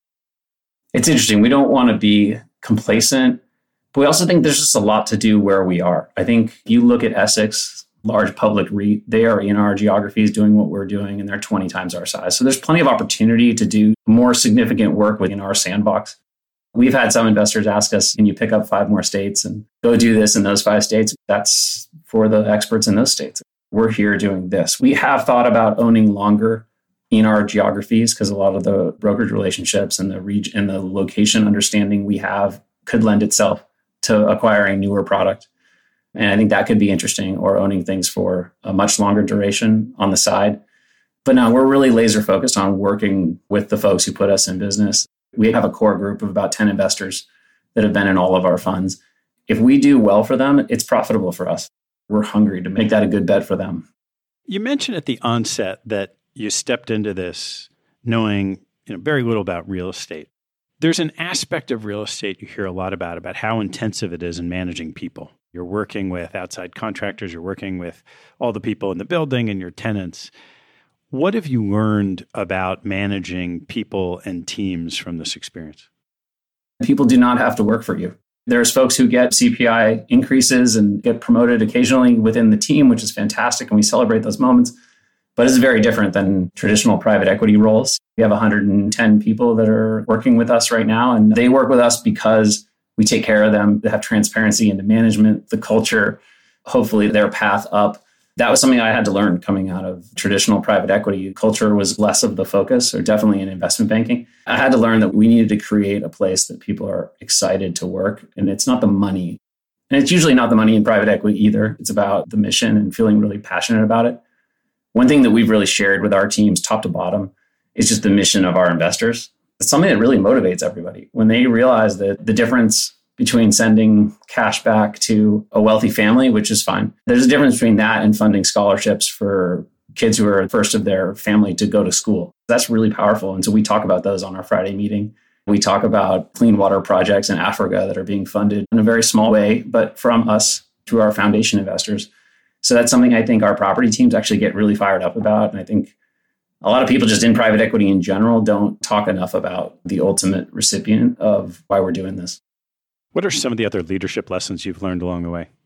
It's interesting. We don't want to be complacent, but we also think there's just a lot to do where we are. I think you look at Essex, large public REIT, they are in our geographies doing what we're doing, and they're twenty times our size. So there's plenty of opportunity to do more significant work within our sandbox. We've had some investors ask us, can you pick up five more states and go do this in those five states? That's for the experts in those states. We're here doing this. We have thought about owning longer in our geographies because a lot of the brokerage relationships and the region and the location understanding we have could lend itself to acquiring newer product. And I think that could be interesting, or owning things for a much longer duration on the side. But now we're really laser focused on working with the folks who put us in business. We have a core group of about ten investors that have been in all of our funds. if we do well for them, it's profitable for us. We're hungry to make that a good bet for them. You mentioned at the onset that you stepped into this knowing you know, very little about real estate. There's an aspect of real estate you hear a lot about, about how intensive it is in managing people. You're working with outside contractors, you're working with all the people in the building and your tenants. What have you learned about managing people and teams from this experience? People do not have to work for you. There's folks who get C P I increases and get promoted occasionally within the team, which is fantastic, and we celebrate those moments. But it's very different than traditional private equity roles. We have one hundred ten people that are working with us right now, and they work with us because we take care of them. They have transparency into management, the culture, hopefully their path up. That was something I had to learn coming out of traditional private equity. Culture was less of the focus, or definitely in investment banking. I had to learn that we needed to create a place that people are excited to work. And it's not the money. And it's usually not the money in private equity either. It's about the mission and feeling really passionate about it. One thing that we've really shared with our teams, top to bottom, is just the mission of our investors. It's something that really motivates everybody. When they realize that the difference between sending cash back to a wealthy family, which is fine. There's a difference between that and funding scholarships for kids who are first of their family to go to school. That's really powerful. And so we talk about those on our Friday meeting. We talk about clean water projects in Africa that are being funded in a very small way, but from us through our foundation investors. So that's something I think our property teams actually get really fired up about. And I think a lot of people just in private equity in general don't talk enough about the ultimate recipient of why we're doing this. What are some of the other leadership lessons you've learned along the way?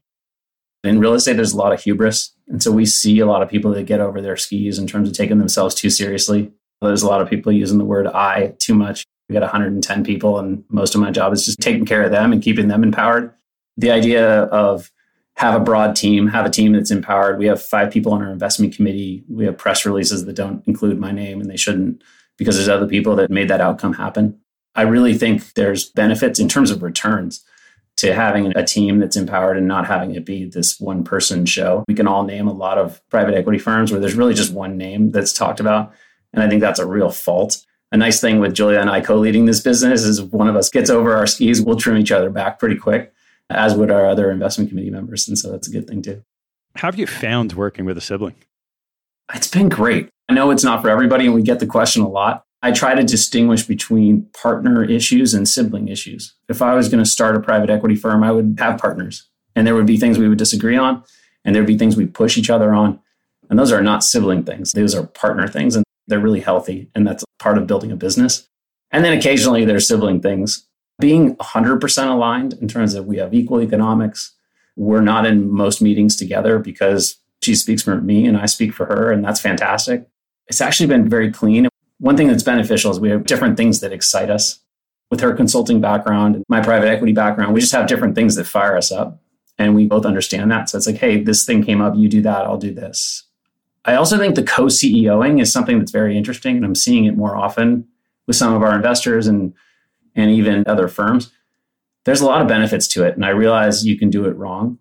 In real estate, there's a lot of hubris. And so we see a lot of people that get over their skis in terms of taking themselves too seriously. There's a lot of people using the word I too much. We got one hundred ten people, and most of my job is just taking care of them and keeping them empowered. The idea of have a broad team, have a team that's empowered. We have five people on our investment committee. We have press releases that don't include my name, and they shouldn't because there's other people that made that outcome happen. I really think there's benefits in terms of returns to having a team that's empowered and not having it be this one person show. We can all name a lot of private equity firms where there's really just one name that's talked about. And I think that's a real fault. A nice thing with Julia and I co-leading this business is if one of us gets over our skis, we'll trim each other back pretty quick, as would our other investment committee members. And so that's a good thing too. How have you found working with a sibling? It's been great. I know it's not for everybody, and we get the question a lot. I try to distinguish between partner issues and sibling issues. If I was going to start a private equity firm, I would have partners, and there would be things we would disagree on, and there'd be things we push each other on. And those are not sibling things. Those are partner things, and they're really healthy. And that's part of building a business. And then occasionally there's sibling things. Being one hundred percent aligned in terms of we have equal economics. We're not in most meetings together because she speaks for me and I speak for her, and that's fantastic. It's actually been very clean. One thing that's beneficial is we have different things that excite us. With her consulting background and my private equity background, we just have different things that fire us up. And we both understand that. So it's like, hey, this thing came up, you do that, I'll do this. I also think the co-CEOing is something that's very interesting. And I'm seeing it more often with some of our investors and, and even other firms. There's a lot of benefits to it. And I realize you can do it wrong.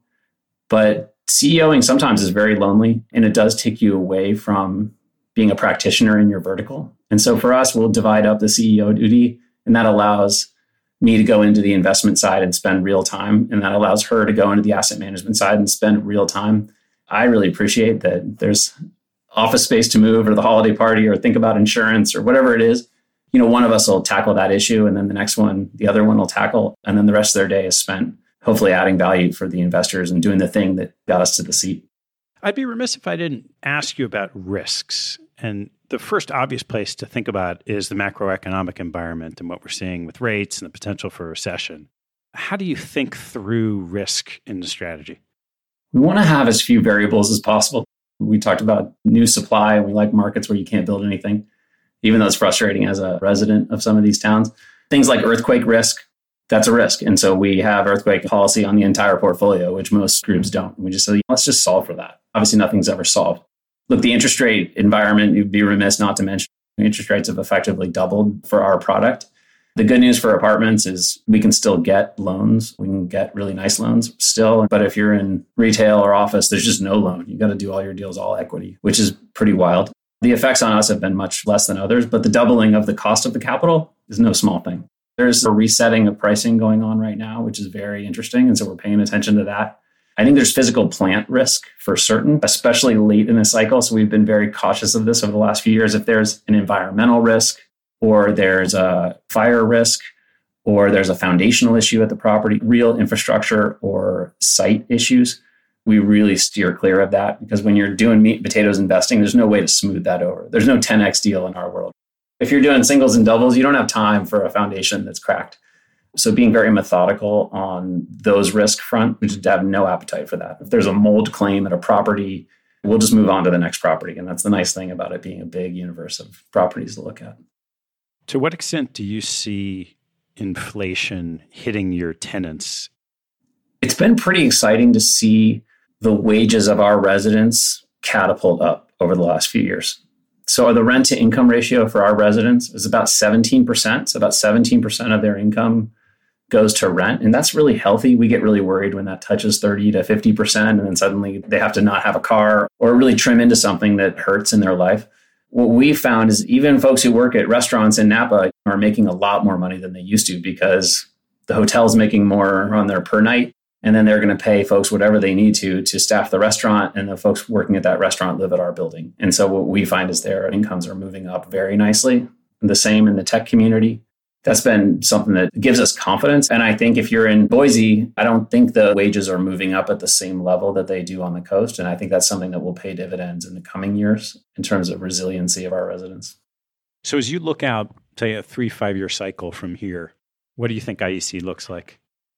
But CEOing sometimes is very lonely. And it does take you away from being a practitioner in your vertical. And so for us, we'll divide up the C E O duty, and that allows me to go into the investment side and spend real time. And that allows her to go into the asset management side and spend real time. I really appreciate that there's office space to move or the holiday party or think about insurance or whatever it is. You know, one of us will tackle that issue, and then the next one, the other one will tackle. And then the rest of their day is spent hopefully adding value for the investors and doing the thing that got us to the seat. I'd be remiss if I didn't ask you about risks. And the first obvious place to think about is the macroeconomic environment and what we're seeing with rates and the potential for a recession. How do you think through risk in the strategy? We want to have as few variables as possible. We talked about new supply, and we like markets where you can't build anything, even though it's frustrating as a resident of some of these towns. Things like earthquake risk, that's a risk. And so we have earthquake policy on the entire portfolio, which most groups don't. We just say, let's just solve for that. Obviously, nothing's ever solved. Look, the interest rate environment, you'd be remiss not to mention, interest rates have effectively doubled for our product. The good news for apartments is we can still get loans. We can get really nice loans still. But if you're in retail or office, there's just no loan. You got to do all your deals all equity, which is pretty wild. The effects on us have been much less than others, but the doubling of the cost of the capital is no small thing. There's a resetting of pricing going on right now, which is very interesting. And so we're paying attention to that. I think there's physical plant risk for certain, especially late in the cycle. So we've been very cautious of this over the last few years. If there's an environmental risk, or there's a fire risk, or there's a foundational issue at the property, real infrastructure or site issues, we really steer clear of that, because when you're doing meat and potatoes investing, there's no way to smooth that over. There's no ten X deal in our world. If you're doing singles and doubles, you don't have time for a foundation that's cracked. So being very methodical on those risk front, we just have no appetite for that. If there's a mold claim at a property, we'll just move on to the next property. And that's the nice thing about it being a big universe of properties to look at. To what extent do you see inflation hitting your tenants? It's been pretty exciting to see the wages of our residents catapult up over the last few years. So the rent to income ratio for our residents is about seventeen percent. So about seventeen percent of their income goes to rent. And that's really healthy. We get really worried when that touches thirty to fifty percent. And then suddenly they have to not have a car or really trim into something that hurts in their life. What we found is even folks who work at restaurants in Napa are making a lot more money than they used to, because the hotel's making more on their per night. And then they're going to pay folks whatever they need to to staff the restaurant. And the folks working at that restaurant live at our building. And so what we find is their incomes are moving up very nicely. And the same in the tech community. That's been something that gives us confidence. And I think if you're in Boise, I don't think the wages are moving up at the same level that they do on the coast. And I think that's something that will pay dividends in the coming years in terms of resiliency of our residents. So as you look out, say, a three, five-year cycle from here, what do you think I E C looks like?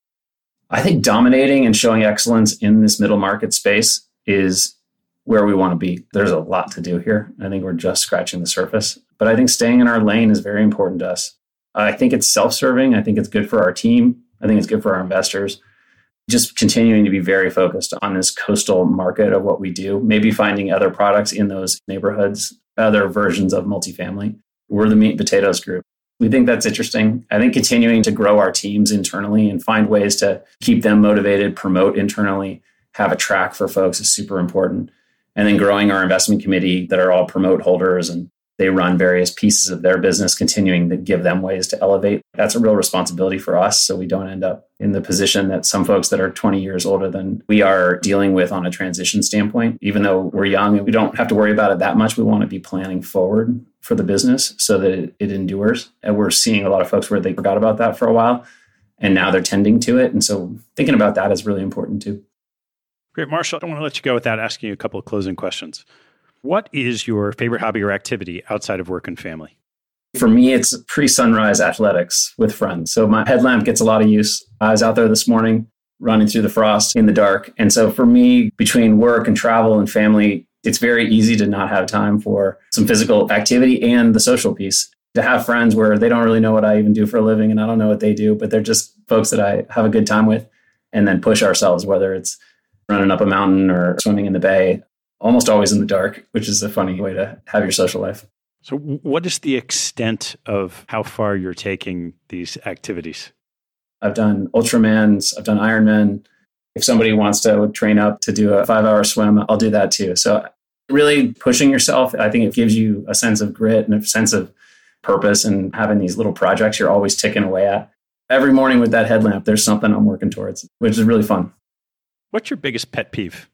I think dominating and showing excellence in this middle market space is where we want to be. There's a lot to do here. I think we're just scratching the surface. But I think staying in our lane is very important to us. I think it's self-serving. I think it's good for our team. I think it's good for our investors. Just continuing to be very focused on this coastal market of what we do, maybe finding other products in those neighborhoods, other versions of multifamily. We're the meat and potatoes group. We think that's interesting. I think continuing to grow our teams internally and find ways to keep them motivated, promote internally, have a track for folks is super important. And then growing our investment committee that are all promote holders and they run various pieces of their business, continuing to give them ways to elevate. That's a real responsibility for us, so we don't end up in the position that some folks that are twenty years older than we are dealing with on a transition standpoint. Even though we're young and we don't have to worry about it that much, we want to be planning forward for the business so that it, it endures. And we're seeing a lot of folks where they forgot about that for a while, and now they're tending to it. And so thinking about that is really important too. Great. Marshall, I don't want to let you go without asking you a couple of closing questions. What is your favorite hobby or activity outside of work and family? For me, it's pre-sunrise athletics with friends. So my headlamp gets a lot of use. I was out there this morning running through the frost in the dark. And so for me, between work and travel and family, it's very easy to not have time for some physical activity and the social piece. To have friends where they don't really know what I even do for a living and I don't know what they do, but they're just folks that I have a good time with, and then push ourselves, whether it's running up a mountain or swimming in the bay. Almost always in the dark, which is a funny way to have your social life. So what is the extent of how far you're taking these activities? I've done Ultramans, I've done Ironman. If somebody wants to train up to do a five-hour swim, I'll do that too. So really pushing yourself, I think it gives you a sense of grit and a sense of purpose, and having these little projects you're always ticking away at. Every morning with that headlamp, there's something I'm working towards, which is really fun. What's your biggest pet peeve?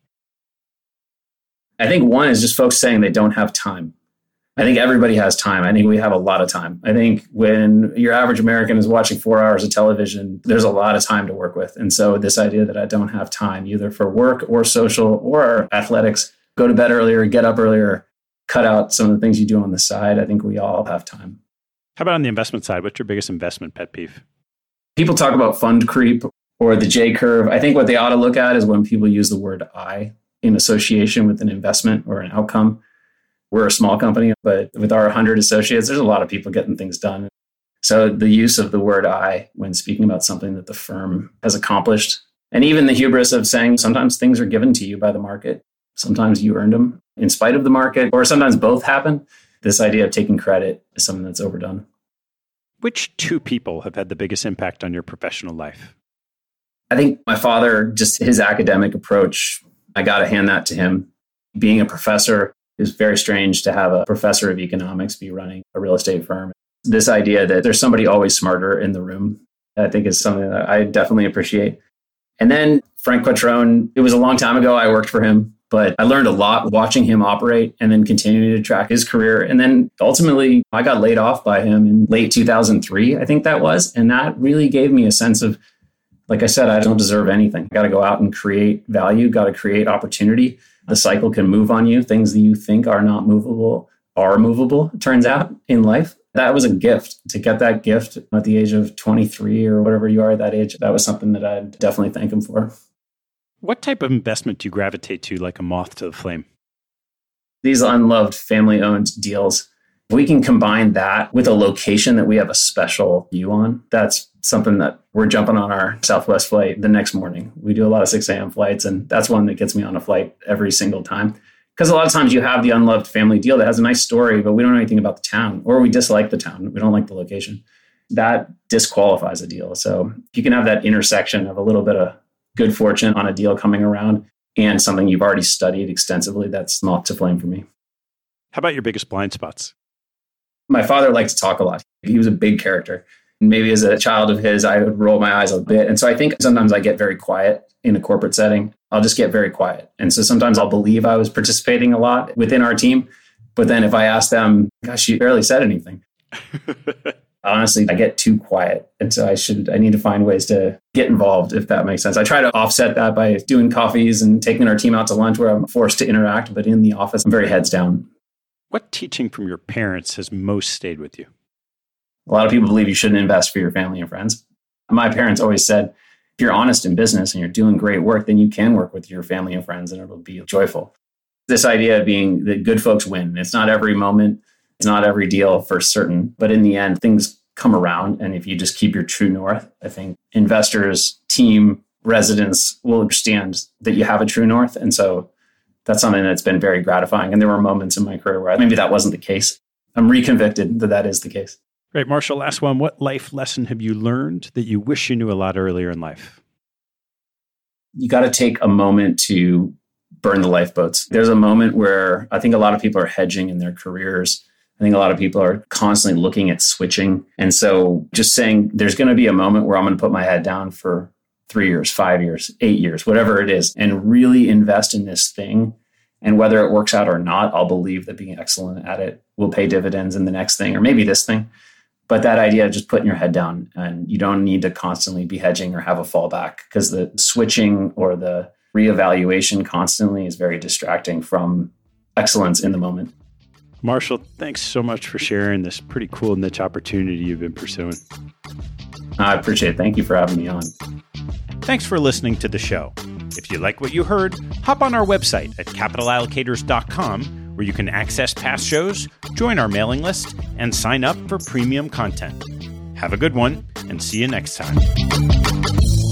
I think one is just folks saying they don't have time. I think everybody has time. I think we have a lot of time. I think when your average American is watching four hours of television, there's a lot of time to work with. And so this idea that I don't have time either for work or social or athletics, go to bed earlier, get up earlier, cut out some of the things you do on the side. I think we all have time. How about on the investment side? What's your biggest investment pet peeve? People talk about fund creep or the J curve. I think what they ought to look at is when people use the word I in association with an investment or an outcome. We're a small company, but with our one hundred associates, there's a lot of people getting things done. So the use of the word I when speaking about something that the firm has accomplished, and even the hubris of saying sometimes things are given to you by the market. Sometimes you earned them in spite of the market, or sometimes both happen. This idea of taking credit is something that's overdone. Which two people have had the biggest impact on your professional life? I think my father, just his academic approach, I got to hand that to him. Being a professor is very strange to have a professor of economics be running a real estate firm. This idea that there's somebody always smarter in the room, I think is something that I definitely appreciate. And then Frank Quattrone, it was a long time ago I worked for him, but I learned a lot watching him operate and then continuing to track his career. And then ultimately, I got laid off by him in late two thousand three, I think that was. And that really gave me a sense of, like I said, I don't deserve anything. Got to go out and create value, got to create opportunity. The cycle can move on you. Things that you think are not movable are movable, it turns out, in life. That was a gift. To get that gift at the age of twenty-three or whatever you are at that age, that was something that I'd definitely thank him for. What type of investment do you gravitate to like a moth to the flame? These unloved family-owned deals, we can combine that with a location that we have a special view on. That's something that we're jumping on our Southwest flight the next morning. We do a lot of six a.m. flights, and that's one that gets me on a flight every single time. Because a lot of times you have the unloved family deal that has a nice story, but we don't know anything about the town, or we dislike the town. We don't like the location. That disqualifies a deal. So if you can have that intersection of a little bit of good fortune on a deal coming around and something you've already studied extensively, that's moth to flame for me. How about your biggest blind spots? My father liked to talk a lot. He was a big character. Maybe as a child of his, I would roll my eyes a bit. And so I think sometimes I get very quiet in a corporate setting. I'll just get very quiet. And so sometimes I'll believe I was participating a lot within our team. But then if I ask them, gosh, you barely said anything. Honestly, I get too quiet. And so I should, I need to find ways to get involved, if that makes sense. I try to offset that by doing coffees and taking our team out to lunch where I'm forced to interact. But in the office, I'm very heads down. What teaching from your parents has most stayed with you? A lot of people believe you shouldn't invest for your family and friends. My parents always said, if you're honest in business and you're doing great work, then you can work with your family and friends and it'll be joyful. This idea of being that good folks win. It's not every moment. It's not every deal for certain. But in the end, things come around. And if you just keep your true north, I think investors, team, residents will understand that you have a true north. And so that's something that's been very gratifying. And there were moments in my career where maybe that wasn't the case. I'm reconvicted that that is the case. Great. Marshall, last one. What life lesson have you learned that you wish you knew a lot earlier in life? You got to take a moment to burn the lifeboats. There's a moment where I think a lot of people are hedging in their careers. I think a lot of people are constantly looking at switching. And so just saying there's going to be a moment where I'm going to put my head down for three years, five years, eight years, whatever it is, and really invest in this thing. And whether it works out or not, I'll believe that being excellent at it will pay dividends in the next thing, or maybe this thing. But that idea of just putting your head down, and you don't need to constantly be hedging or have a fallback, because the switching or the reevaluation constantly is very distracting from excellence in the moment. Marshall, thanks so much for sharing this pretty cool niche opportunity you've been pursuing. I appreciate it. Thank you for having me on. Thanks for listening to the show. If you like what you heard, hop on our website at capital allocators dot com, where you can access past shows, join our mailing list, and sign up for premium content. Have a good one, and see you next time.